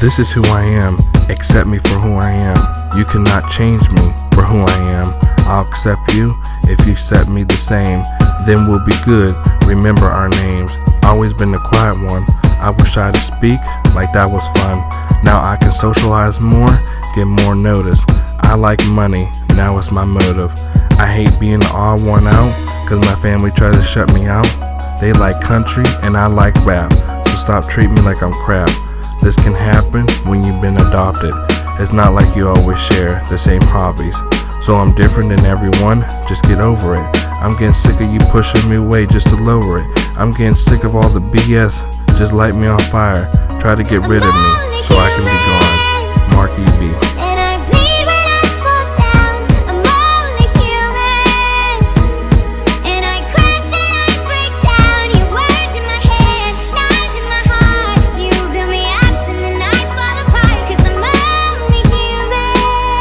This is who I am. Accept me for who I am. You cannot change me for who I am. I'll accept you if you accept me the same. Then we'll be good. Remember our names. Always been the quiet one. I wish I could speak like that was fun. Now I can socialize more, get more notice. I like money, now it's my motive. I hate being the odd one out, cause my family tries to shut me out. They like country and I like rap, so stop treating me like I'm crap. This can happen when you've been adopted. It's not like you always share the same hobbies. So I'm different than everyone, just get over it. I'm getting sick of you pushing me away just to lower it. I'm getting sick of all the BS, just light me on fire. Try to get rid of me so I can be gone. Mark E.B. And I bleed when I fall down. I'm only human. And I crash and I break down. Your words in my head, knives in my heart. You build me up and then I fall apart. Cause I'm only human.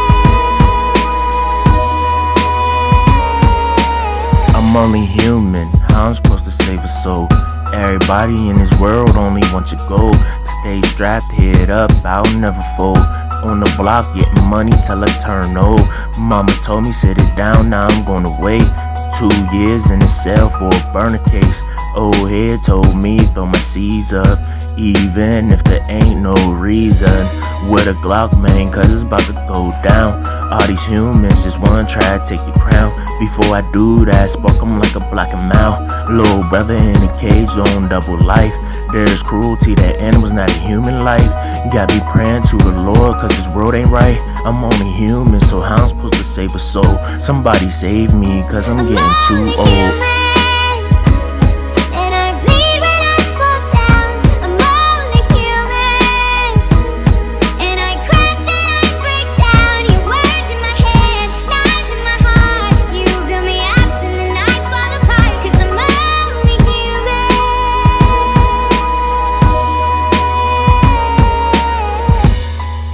I'm only human, how I'm supposed to save a soul? Everybody in this world only wants your gold. Stay strapped, head up, I'll never fold. On the block, getting money till I turn old. Mama told me sit it down, now I'm gonna wait 2 years in a cell for a burner case. Old head told me throw my C's up, even if there ain't no reason. With a Glock, man, cause it's about to go down. All these humans just wanna try to take your crown. Before I do that, spark 'em like a black and mouth. Little brother in a cage on double life. There's cruelty that animals, not a human life. You gotta be praying to the Lord, cause this world ain't right. I'm only human, so how I'm supposed to save a soul? Somebody save me, cause I'm getting too old.